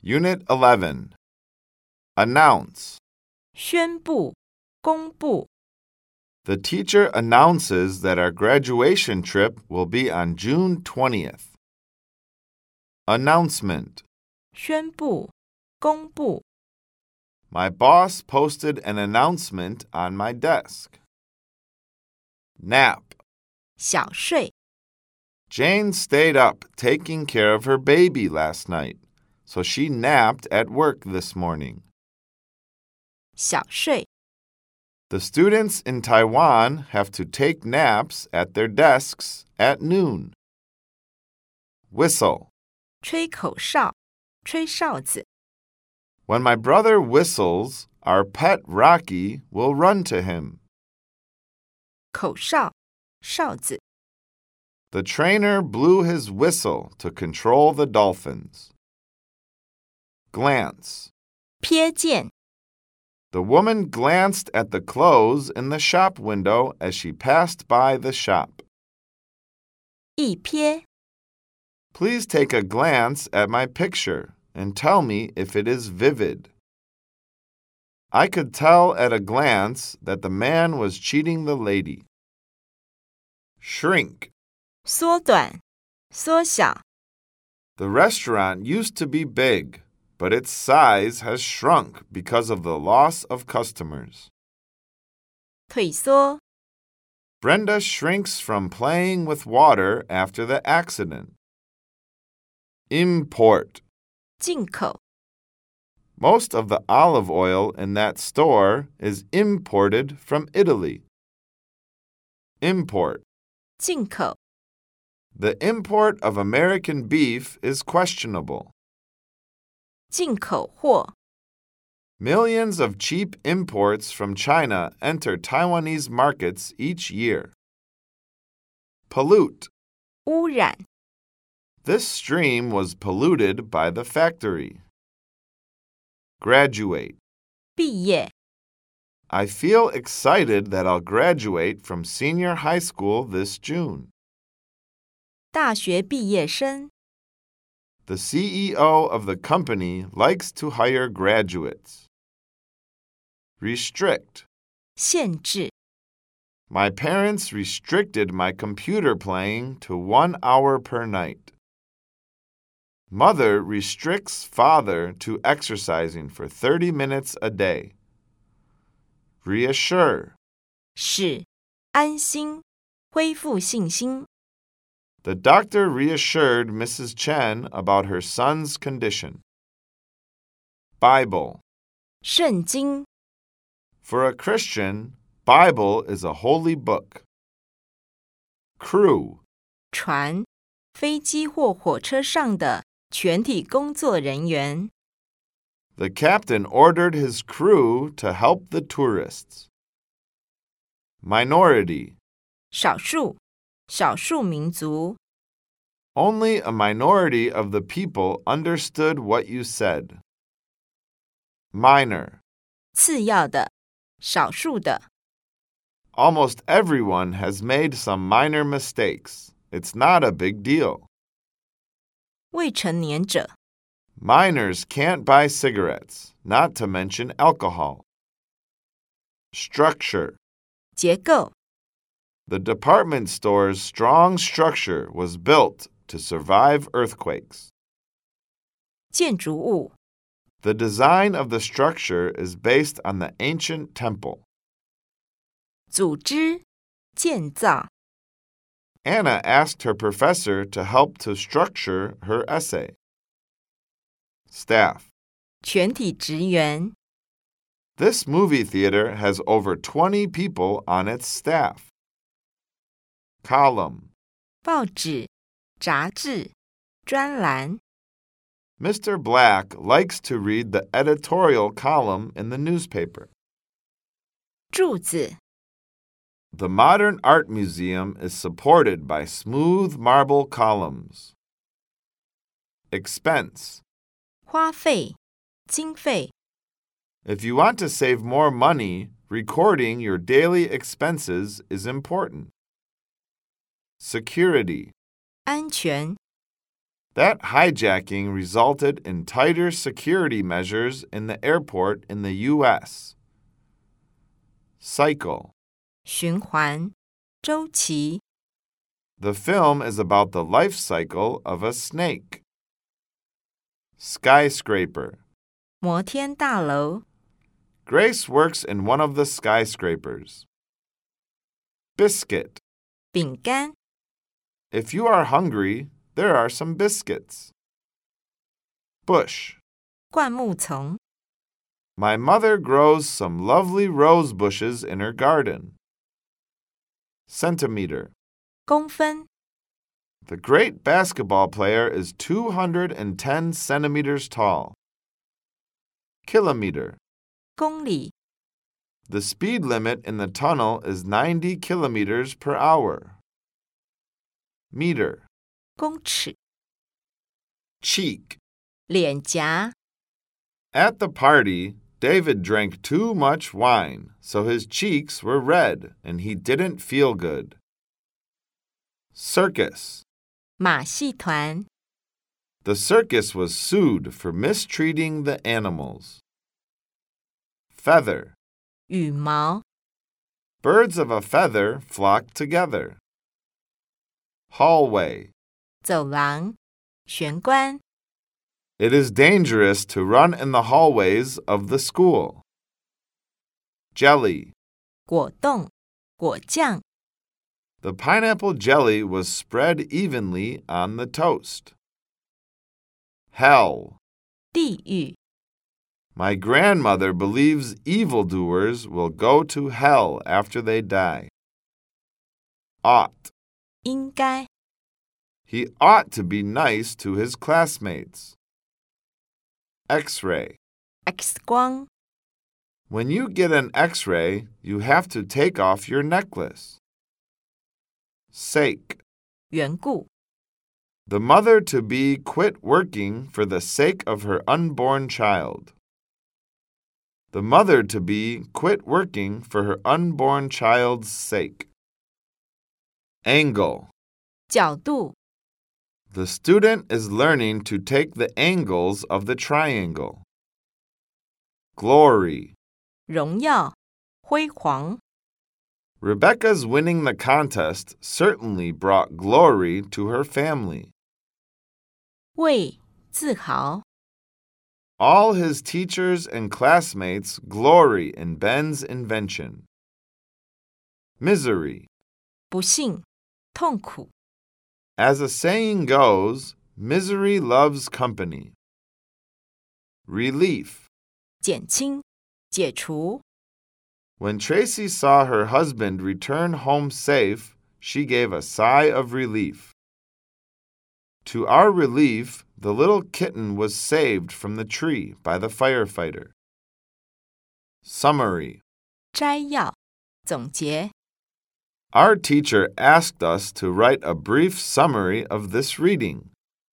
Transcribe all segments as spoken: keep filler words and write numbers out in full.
Unit eleven. Announce. 宣布、公布。 The teacher announces that our graduation trip will be on June twentieth. Announcement. 宣布、公布。 My boss posted an announcement on my desk. Nap. 小睡。 Jane stayed up taking care of her baby last night, so she napped at work this morning. 小睡。 The students in Taiwan have to take naps at their desks at noon. Whistle. 吹口哨，吹哨子。 When my brother whistles, our pet Rocky will run to him. 口哨，哨子。 The trainer blew his whistle to control the dolphins. Glance. 瞥见。 The woman glanced at the clothes in the shop window as she passed by the shop. 一瞥。 Please take a glance at my picture and tell me if it is vivid. I could tell at a glance that the man was cheating the lady. Shrink. 缩短，缩小。 The restaurant used to be big, but its size has shrunk because of the loss of customers. 退缩。 Brenda shrinks from playing with water after the accident. Import. 进口。 Most of the olive oil in that store is imported from Italy. Import. 进口。 The import of American beef is questionable. 进口货。 Millions of cheap imports from China enter Taiwanese markets each year. Pollute. 污染。 This stream was polluted by the factory. Graduate. 毕业。 I feel excited that I'll graduate from senior high school this June. 大学毕业生。 The C E O of the company likes to hire graduates. Restrict. 限制。 My parents restricted my computer playing to one hour per night. Mother restricts father to exercising for thirty minutes a day. Reassure. 使，安心，恢复信心。 The doctor reassured Missus Chen about her son's condition. Bible. 圣经。 For a Christian, Bible is a holy book. Crew. 船，飞机或火车上的全体工作人员。 The captain ordered his crew to help the tourists. Minority. 少数，少数民族。 Only a minority of the people understood what you said. Minor. 次要的，少数的。 Almost everyone has made some minor mistakes. It's not a big deal. 未成年者。 Minors can't buy cigarettes, not to mention alcohol. Structure. 结构。 The department store's strong structure was built to survive earthquakes. 建筑物。 The design of the structure is based on the ancient temple. 组织，建造。 Anna asked her professor to help to structure her essay. Staff. 全体职员。 This movie theater has over twenty people on its staff. Column. 报纸、杂志、专栏。 Mister Black likes to read the editorial column in the newspaper. 柱子。 The Modern Art Museum is supported by smooth marble columns. Expense. 花费、经费。 If you want to save more money, recording your daily expenses is important. Security. 安全。 That hijacking resulted in tighter security measures in the airport in the U S Cycle. 循环，周期。 The film is about the life cycle of a snake. Skyscraper. 摩天大楼。 Grace works in one of the skyscrapers. Biscuit. 饼干。 If you are hungry, there are some biscuits. Bush. 灌木丛。 My mother grows some lovely rose bushes in her garden. Centimeter. 公分。 The great basketball player is two hundred ten centimeters tall. Kilometer. 公里。 The speed limit in the tunnel is ninety kilometers per hour. Meter. 公尺。 Cheek. 脸颊。 At the party, David drank too much wine, so his cheeks were red and he didn't feel good. Circus. 马戏团。 The circus was sued for mistreating the animals. Feather. 羽毛。 Birds of a feather flock together. Hallway. 走廊。玄关。 It is dangerous to run in the hallways of the school. Jelly. 果冻。果酱。 The pineapple jelly was spread evenly on the toast. Hell. 地狱。 My grandmother believes evildoers will go to hell after they die. Ought. 应该。 He ought to be nice to his classmates. X-ray. X 光。 When you get an X-ray, you have to take off your necklace. Sake. 缘故。 The mother-to-be quit working for the sake of her unborn child. The mother-to-be quit working for her unborn child's sake. Angle. 角度。 The student is learning to take the angles of the triangle. Glory. 荣耀。辉煌。 Rebecca's winning the contest certainly brought glory to her family. 为。自豪。 All his teachers and classmates glory in Ben's invention. Misery. 不幸。痛苦。 As a saying goes, misery loves company. Relief. 减轻。解除。 When Tracy saw her husband return home safe, she gave a sigh of relief. To our relief, the little kitten was saved from the tree by the firefighter. Summary. 摘要。总结。 Our teacher asked us to write a brief summary of this reading.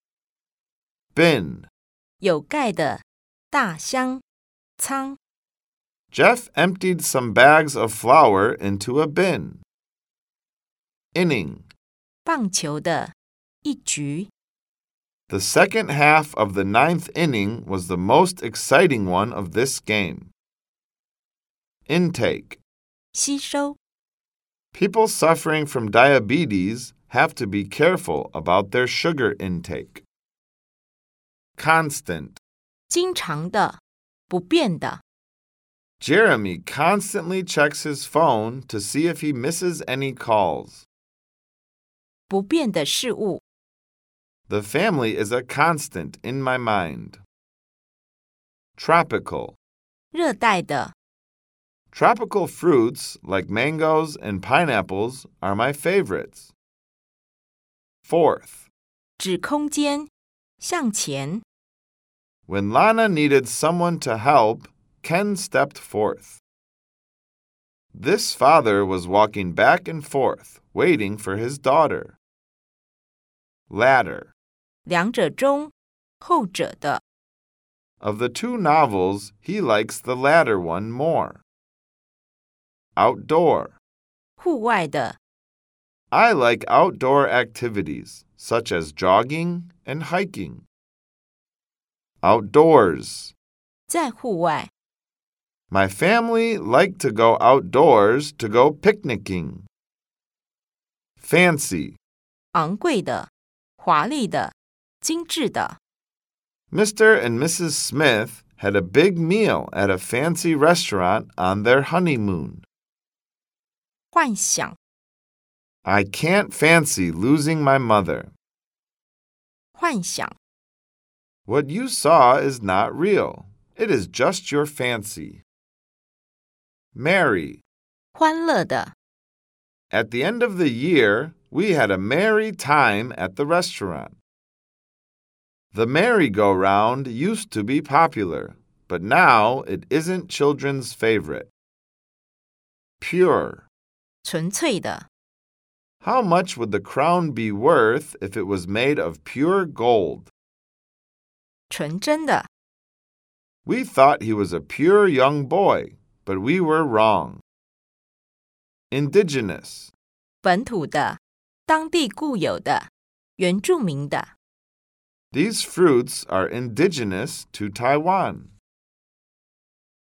Bin. 有盖的。大箱。仓。 Jeff emptied some bags of flour into a bin. Inning. 棒球的。一局。 The second half of the ninth inning was the most exciting one of this game. Intake. 吸收。 People suffering from diabetes have to be careful about their sugar intake. Constant. 经常的。不变的。 Jeremy constantly checks his phone to see if he misses any calls. 不变的事物。 The family is a constant in my mind. Tropical. 热带的。 Tropical fruits like mangoes and pineapples are my favorites. Fourth. 指空间。向前。 When Lana needed someone to help, Ken stepped forth. This father was walking back and forth, waiting for his daughter. Ladder. 两者中。后者的。 Of the two novels, he likes the latter one more. Outdoor. 户外的。 I like outdoor activities, such as jogging and hiking. Outdoors. 在户外。 My family like to go outdoors to go picnicking. Fancy. 昂贵的、华丽的、精致的。 Mister and Missus Smith had a big meal at a fancy restaurant on their honeymoon. 幻想。 I can't fancy losing my mother. 幻想。 What you saw is not real. It is just your fancy. Merry. 欢乐的。 At the end of the year, we had a merry time at the restaurant. The merry-go-round used to be popular, but now it isn't children's favorite. Pure. 纯粹的。 How much would the crown be worth if it was made of pure gold? 纯真的。 We thought he was a pure young boy, but we were wrong. Indigenous. 本土的，当地固有的，原住民的。 These fruits are indigenous to Taiwan.